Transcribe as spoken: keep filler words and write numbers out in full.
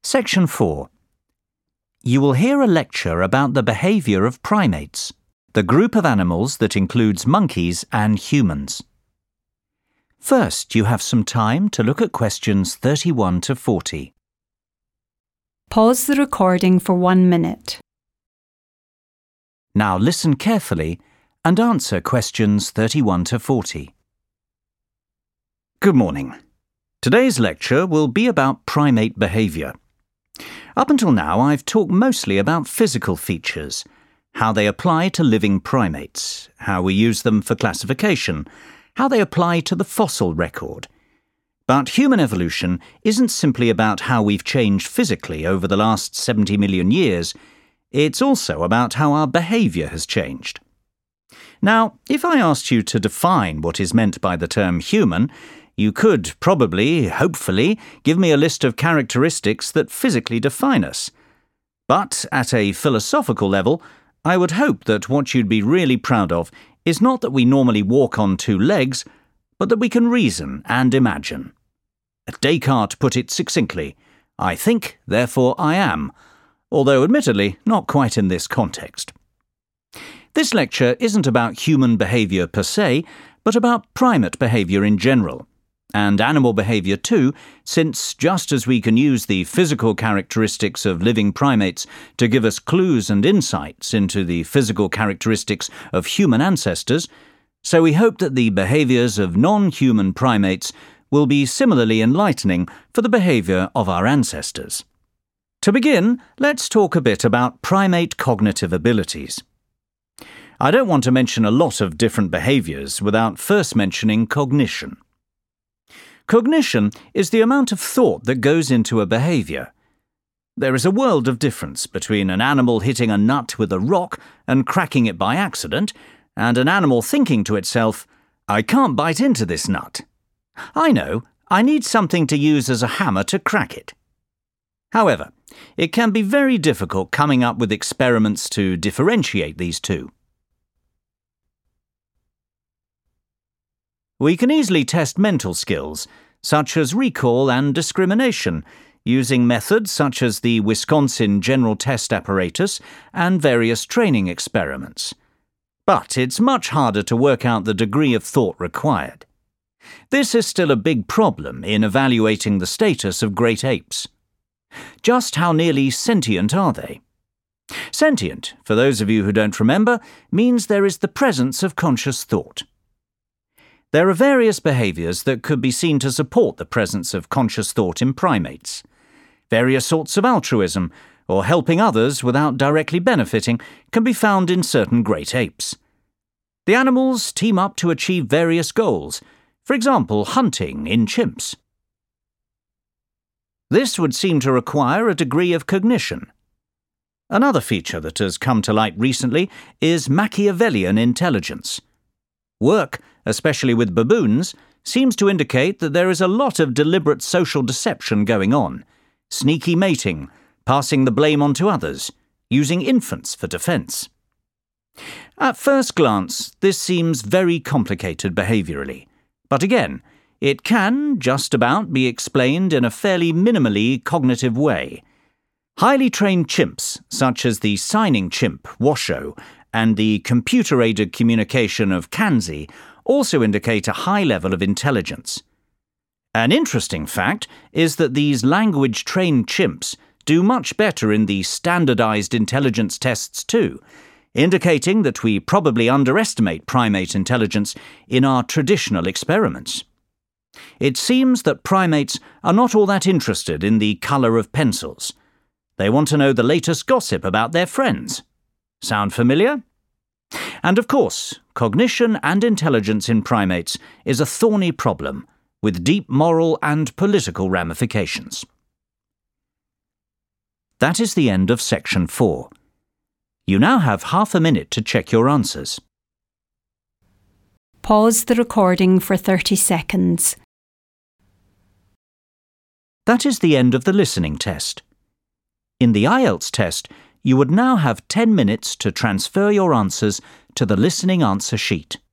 Section four. You will hear a lecture about the behaviour of primates, the group of animals that includes monkeys and humans. First, you have some time to look at questions thirty-one to forty. Pause the recording for one minute. Now listen carefully and answer questions thirty-one to forty. Good morning. Today's lecture will be about primate behaviour. Up until now, I've talked mostly about physical features, how they apply to living primates, how we use them for classification, how they apply to the fossil record. But human evolution isn't simply about how we've changed physically over the last seventy million years. It's also about how our behaviour has changed. Now, if I asked you to define what is meant by the term human, you could probably, hopefully, give me a list of characteristics that physically define us. But at a philosophical level, I would hope that what you'd be really proud of is not that we normally walk on two legs, but that we can reason and imagine. Descartes put it succinctly, "I think, therefore I am," although admittedly not quite in this context. This lecture isn't about human behaviour per se, but about primate behaviour in general. And animal behaviour too, since just as we can use the physical characteristics of living primates to give us clues and insights into the physical characteristics of human ancestors, so we hope that the behaviours of non-human primates will be similarly enlightening for the behaviour of our ancestors. To begin, let's talk a bit about primate cognitive abilities. I don't want to mention a lot of different behaviours without first mentioning cognition. Cognition is the amount of thought that goes into a behaviour. There is a world of difference between an animal hitting a nut with a rock and cracking it by accident, and an animal thinking to itself, "I can't bite into this nut. I know, I need something to use as a hammer to crack it." However, it can be very difficult coming up with experiments to differentiate these two. We can easily test mental skills, such as recall and discrimination, using methods such as the Wisconsin General Test Apparatus and various training experiments. But it's much harder to work out the degree of thought required. This is still a big problem in evaluating the status of great apes. Just how nearly sentient are they? Sentient, for those of you who don't remember, means there is the presence of conscious thought. There are various behaviours that could be seen to support the presence of conscious thought in primates. Various sorts of altruism, or helping others without directly benefiting, can be found in certain great apes. The animals team up to achieve various goals, for example, hunting in chimps. This would seem to require a degree of cognition. Another feature that has come to light recently is Machiavellian intelligence. Work, especially with baboons, seems to indicate that there is a lot of deliberate social deception going on, sneaky mating, passing the blame on to others, using infants for defence. At first glance, this seems very complicated behaviourally, but again, it can just about be explained in a fairly minimally cognitive way. Highly trained chimps, such as the signing chimp, Washoe, and the computer-aided communication of Kanzi, also indicate a high level of intelligence. An interesting fact is that these language-trained chimps do much better in the standardized intelligence tests too, indicating that we probably underestimate primate intelligence in our traditional experiments. It seems that primates are not all that interested in the colour of pencils. They want to know the latest gossip about their friends. Sound familiar? And of course, cognition and intelligence in primates is a thorny problem, with deep moral and political ramifications. That is the end of section four. You now have half a minute to check your answers. Pause the recording for thirty seconds. That is the end of the listening test. In the I E L T S test, you would now have ten minutes to transfer your answers to the listening answer sheet.